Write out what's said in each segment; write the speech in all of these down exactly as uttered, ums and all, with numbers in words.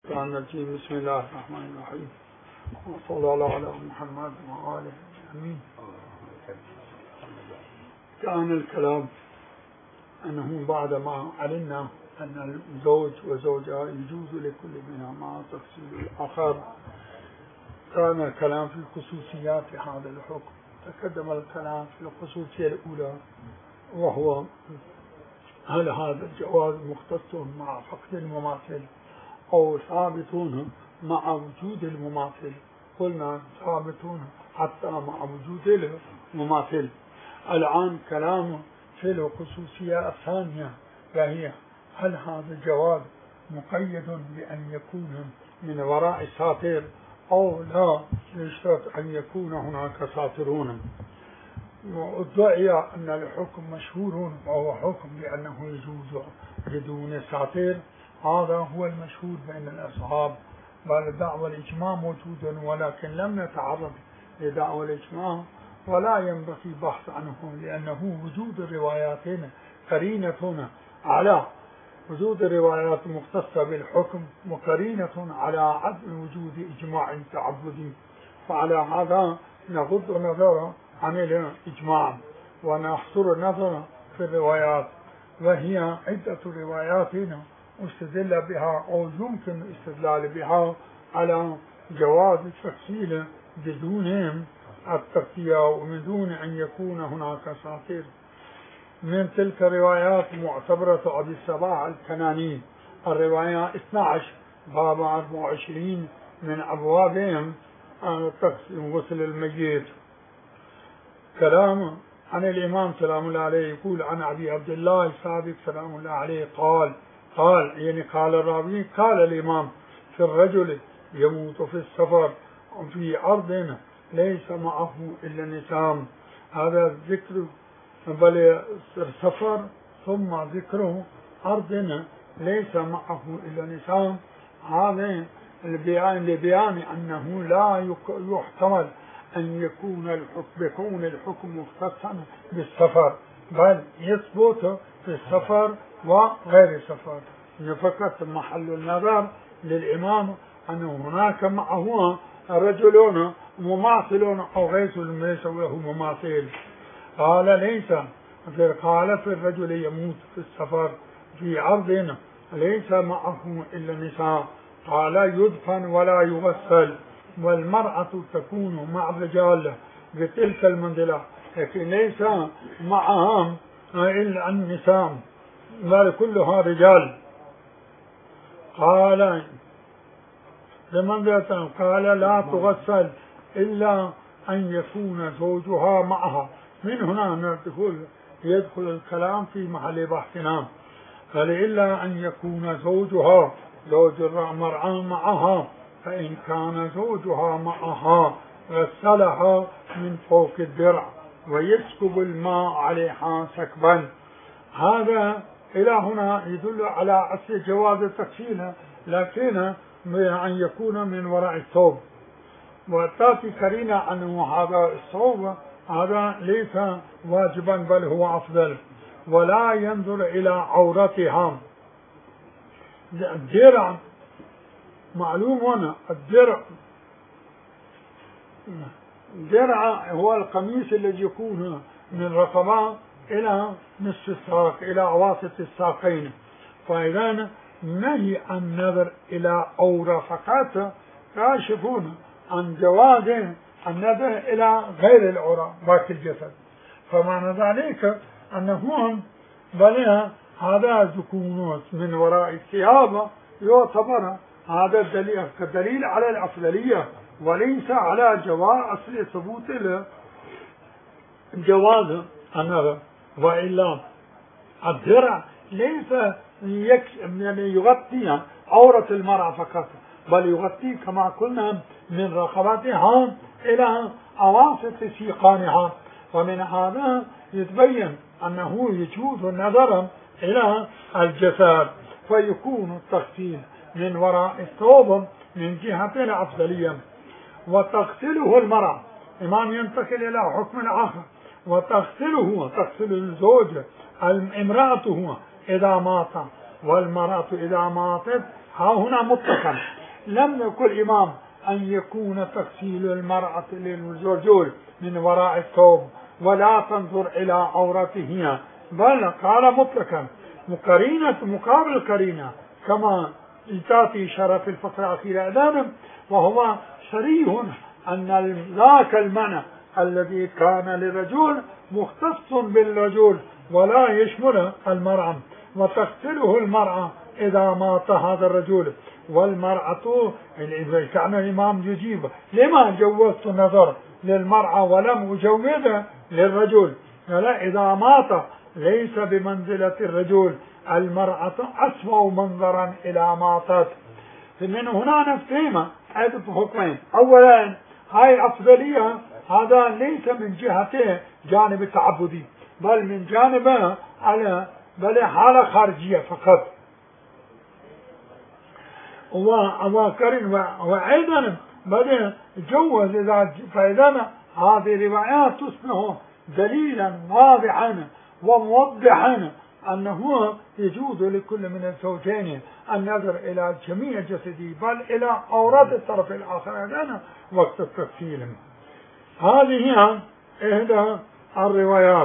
الشيطان الرجيم. بسم الله الرحمن الرحيم، وصلى الله على محمد وآله آمين. كان الكلام أنه بعدما علمنا أن الزوج وزوجها يجوز لكل منهما تفصيل الآخر، كان الكلام في خصوصيات هذا الحكم. تقدم الكلام في الخصوصية الأولى، وهو هل هذا الجواز مختص مع فقد المماثل أو ثابتون مع وجود المماثل؟ قلنا ثابتون حتى مع وجود المماثل. الآن كلام في الخصوصية الثانية، وهي هل هذا الجواز مقيد بأن يكون من وراء ساتر أو لا يشترط أن يكون هناك ساترون؟ وادعي أن الحكم مشهور، وهو حكم بأنه يجوز بدون ساتر. هذا هو المشهور بين الأصحاب، بل دعوى الإجماع موجود، ولكن لم نتعرض لدعوى الإجماع ولا ينبغي البحث عنه، لأنه وجود الرواياتين قرينة على وجود الروايات مختصة بالحكم وقرينة على عدم وجود إجماع تعبدي. فعلى هذا نغض النظر عن الإجماع ونحصر النظر في الروايات، وهي عدة روايات استدل بها أو يمكن الاستدلال بها على جواز التفصيل بدون التغطية ومن دون أن يكون هناك ساتر. من تلك الروايات معتبرة أبي الصباح الكناني، الرواية اثنتا عشرة باب أربعة وعشرين من أبوابهم تقسيم غسل الميت. كلام عن الإمام سلام الله عليه يقول عن أبي عبد الله الصادق سلام الله عليه قال قال يعني قال الراوي قال الإمام في الرجل يموت في السفر في أرض ليس معه إلا نسام. هذا الذكر بل السفر ثم ذكره أرض ليس معه إلا نسام، هذا البيان لبيان أنه لا يحتمل أن يكون الحكم يكون الحكم مختصا بالسفر، بل يثبت في السفر وغير السفر. فقط محل النظر للإمام أن هناك معه رجلون مماثلون أو غير ليس له مماثل. قال ليس قال في الرجل يموت في السفر في أرض ليس معه إلا النساء، قال يدفن ولا يغسل، والمرأة تكون مع الرجال بتلك المنزلة، لكن ليس معهم إلا النساء بل كلها رجال. قال بمنزلة قال لا تغسل إلا أن يكون زوجها معها. من هنا ندخل يدخل الكلام في محل بحثنا. قال إلا أن يكون زوجها زوج المرأة معها، فإن كان زوجها معها غسلها من فوق الدرع ويسكب الماء عليها سكبا. هذا إلى هنا يدل على أصل جواز التغسيل، لكن أن يكون من وراء الثوب. وتأتي قرينة أنه هذا الثوب هذا ليس واجبا بل هو أفضل، ولا ينظر إلى عورتها. الدرع معلوم هنا، الدرع الدرع هو القميص الذي يكون من رقبة إلى نصف الساق إلى أواسط الساقين. فإذا نهي عن النظر إلى عورة فقط، كاشفون عن جواز النظر إلى غير العورة باقي الجسد. فمعنى ذلك أنهم بل هذا ذكور من وراء الثياب يعتبر هذا الدليل كدليل على الأفضلية وليس على جواز أصل ثبوت الجواز النظر. وإلا الدرع ليس يعني يغطي عورة المرأة فقط، بل يغطي كما قلنا من رقبتها إلى أواسط سيقانها. ومن هذا يتبين أنه يجوز النظر إلى الجسد، فيكون التغسيل من وراء الثوب من جهة الأفضلية. وتغسله المرأة، إمام ينتقل إلى حكم آخر، وتغسله تغسل الزوج امرأته إذا مات، والمرأة إذا ماتت ها هنا مطلقا لم يقل إمام أن يكون تغسيل المرأة للرجل من وراء الثوب ولا تنظر إلى عورته، بل قال مطلقا مقارنة مقابل قرينة كما تأتي شرف الفقرة الأخيرة أيضا، وهو صريح أن ذاك المعنى الذي كان للرجل مختص بالرجل ولا يشمل المرأة، وتغسله المرأة إذا مات هذا الرجل، والمرأة إذا كان الإمام يجيب لما جوزت النظر للمرأة ولم أجوز للرجل؟ لا، إذا مات ليس بمنزلة الرجل، المرأة أسوأ منظرا إلى ماتت. من هنا نفهم عدة حكمين. أولا هاي أفضلية، هذا ليس من جهة جانب التعبدي بل من جانب على بل حالة خارجية فقط. وكرن وأيضا بل جوز إذا فإذا هذه الروايات تصبح دليلا واضحا وموضحا أنه يجوز لكل من الزوجين النظر إلى جميع جسده بل إلى عورات الطرف الآخر أيضا وقت التغسيل. هذه إحدى الروايات.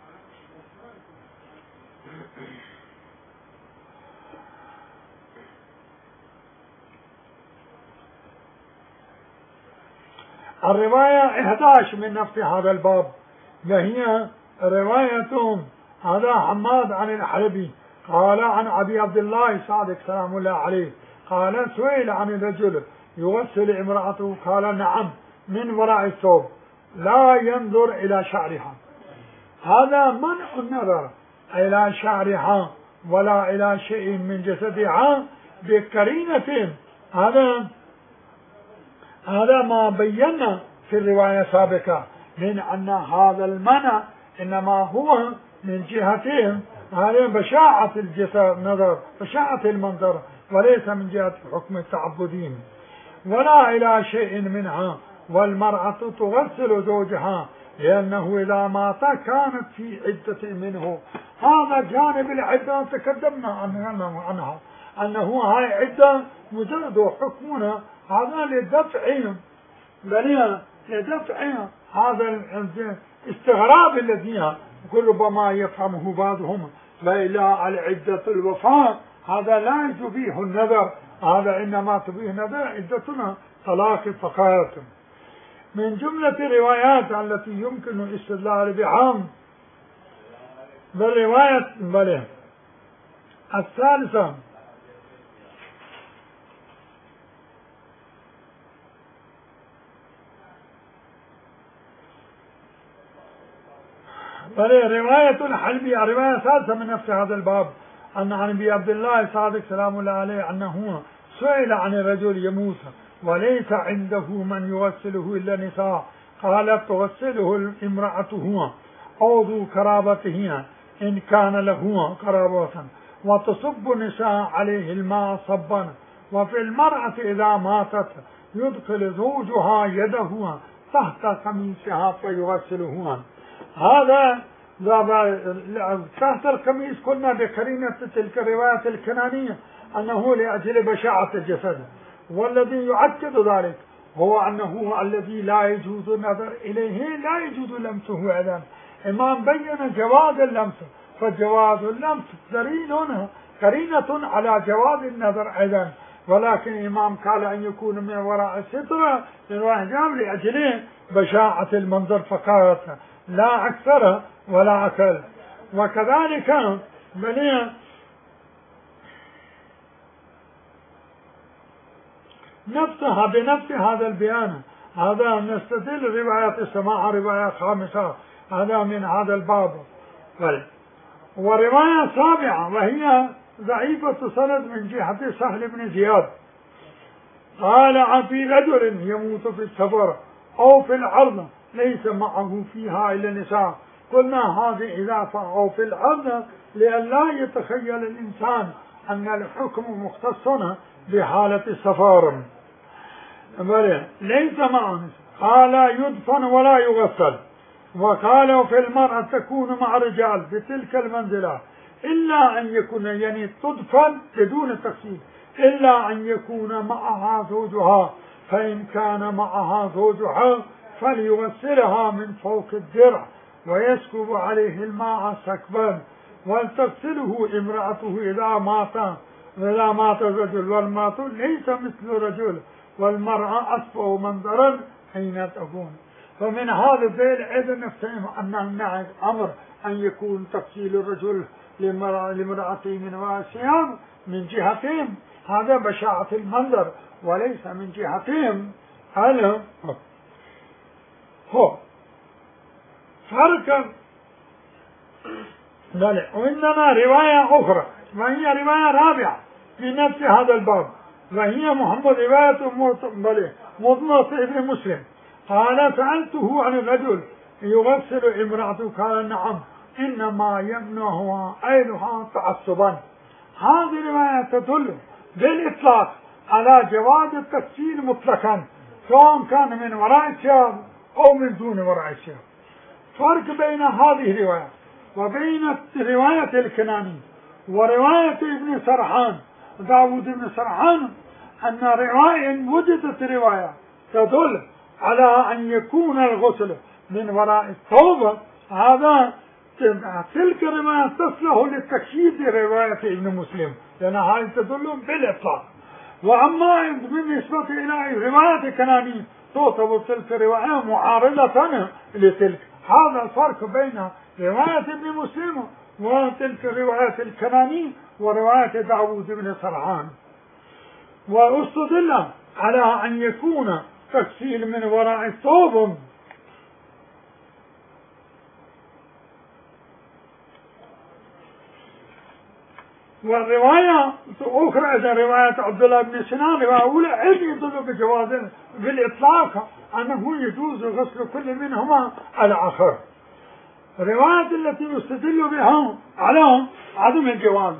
الرواية إحدى عشر من نفس هذا الباب، وهي رواية هذا حماد عن الحلبي قال عن أبي عبد الله صادق سلام الله عليه قال سئل عن الرجل يغسل امرأته قال نعم من وراء الثوب لا ينظر إلى شعرها. هذا منع النظر إلى شعرها ولا إلى شيء من جسدها بقرينة. هذا هذا ما بينا في الرواية السابقة من أن هذا المنع إنما هو من جهتهم هذه بشاعة الجسد نظر بشاعة المنظر وليس من جهة حكم التعبدين ولا إلى شيء منها. والمرأة تغسل زوجها لأنه إذا مات كانت في عدة منه. هذا جانب العدة تكلمنا عنها أنه هاي عدة مجرد حكمنا هذا لدفع بل لدفع هذا الاستغراب الذي ربما يفهمه بعضهم وإلى العدة الوفاة هذا لا تبيح النذر، هذا إنما تبيح النذر عدتنا طلاق فقط. من جملة الروايات التي يمكن الاستدلال بها بالرواية بل الثالثة بل رواية الحلبي الرواية الثالثة من نفس هذا الباب أن عن أبي عبد الله صادق سلام الله عليه أنه سئل عن الرجل يموت وليس عنده من يغسله إلا نساء قالت تغسله امرأة هو أو ذو قرابته إن كان له قرابة وتصب النساء عليه الماء صبا. وفي المرأة إذا ماتت يدخل زوجها يده تحت قميصها فيغسله. هذا تحت القميص قلنا بقرينة تلك الروايات الكنانية أنه لأجل بشاعة الجسد، والذي يؤكد ذلك هو أنه الذي لا يجوز النظر إليه لا يجوز لمسه أيضا. إمام بين جواز اللمس، فجواز اللمس دليل قرينة على جواز النظر أيضا، ولكن إمام قال أن يكون من وراء السترة للحجاب لأجل بشاعة المنظر فقط لا أكثر ولا أقل. وكذلك بني نفسها بنفس هذا البيان هذا نستدل رواية السماع رواية خامسة هذا من هذا الباب. ورواية سابعة وهي ضعيفة سند من جهة سهل بن زياد قال عن في رجل يموت في السفر أو في العرض ليس معه فيها إلا النساء. قلنا هذه إضافة أو في العرض لئلا يتخيل الإنسان أن الحكم مختص بحالة السفر. ليس معه قال يدفن ولا يغسل. وقال في المرأة تكون مع الرجال بتلك المنزلة إلا أن يكون يعني تدفن بدون تغسيل إلا أن يكون معها زوجها، فإن كان معها زوجها فليغسلها من فوق الدرع ويسكب عليه الماء سكبا، ولتغسله امرأته إذا مات إذا مات الرجل، والمرأة ليس مثل الرجل، والمرأة أسفه منظرا حين تكون. فمن هذا البيت أيضا نفهم أن أمر أن يكون تغسيل الرجل لامرأته من وراء الثياب من جهتهم هذا بشاعة المنظر، وليس من جهتهم هذا هو فرق. وإنما رواية أخرى وهي رواية رابعة في نفس هذا الباب، وهي محمد رواية مضمرة ابن مسلم قال سألته عن الرجل يغسل امرأته قال نعم إنما يمنعها أينها تعصبا. هذه رواية تدل بالإطلاق على جواز التغسيل مطلقا سواء كان من وراء الثياب أو من دون وراء الثياب. فرق بين هذه الرواية وبين رواية الكناني ورواية ابن سرحان داود بن سرحان أن رواية وجدت رواية تدل على أن يكون الغسل من وراء الثوب، هذا تلك الرواية تصلح للتكشيف رواية ابن مسلم لأن هذه تدل بالإطلاق. وأما بالنسبة إلى رواية الكناني تعتبر تلك الرواية معارضة لتلك. هذا الفرق بين رواية ابن مسلم وتلك رواية الكناني ورواية داود بن سرحان. واستدل على أن يكون تغسيل من وراء الثوب والرواية أخرى إذا رواية عبد الله بن سنان رواية أولى إذ يدل بجواز بالإطلاق أنه يجوز غسل كل منهما الآخر. الرواية التي يستدل بها على عدم الجواز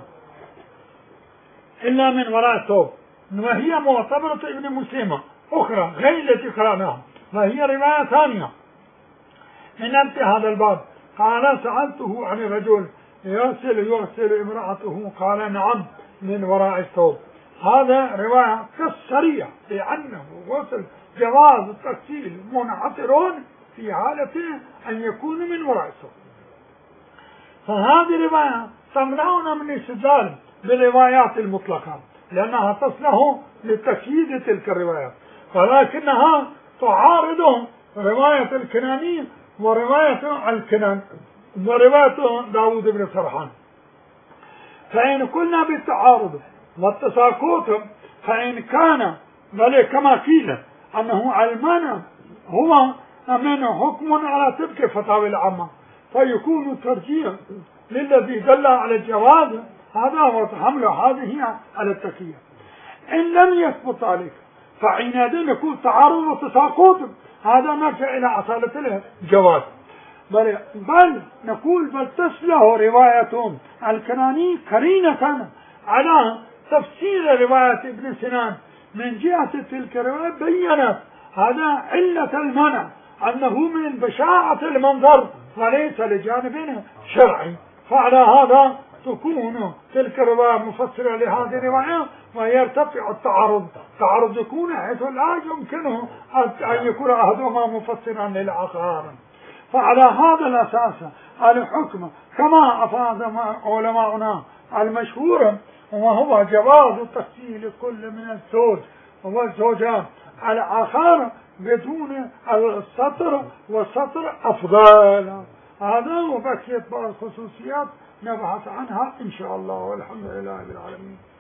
إلا من وراء الثوب وهي معتبرة ابن مسلمة أخرى غير التي قرأناها، وهي رواية ثانية من نفس هذا الباب قال سألته عن الرجل يغسل يغسل امرأته قال نعم من وراء الثوب. هذا رواية كالسرية لأنه غسل جواز التغسيل منحصر في حالة أن يكون من وراء الثوب. فهذه رواية تمنعنا من الاستدلال بالروايات المطلقة لأنها تصلح لتكييد تلك الروايات، ولكنها تعارض رواية الكناني ورواية الكنان ورواية داود بن سرحان. فإن قلنا بالتعارض والتساقط فإن كان بل كما قيل أنه المانع هو من حكم على تلك الفتاوى العامة فيكون الترجيح للذي دل على الجواز هذا هو حمل هذه على التكييف. إن لم يثبت ذلك فحينئذ يكون تعارض وتساقط هذا نرجع إلى أصالة الجواز. بل, بل نقول بل تصلح رواية الكناني قرينة على تفسير رواية ابن سنان من جهة تلك الرواية بيّنت هذا علة المنع أنه من بشاعة المنظر وليس لجانب شرعي، فعلى هذا تكون تلك الرواية مفسرة لهذه الرواية ويرتفع التعارض. التعارض يكون حيث لا يمكنه أن يكون أحدهما مفسرا للآخر. فعلى هذا الأساس الحكم كما أفاد علماؤنا المشهور وهو جواز تغسيل كل من الزوج والزوجات الآخر بدون السطر والسطر أفضل. هذا وبقيت بعض الخصوصيات نبحث عنها إن شاء الله والحمد لله رب العالمين.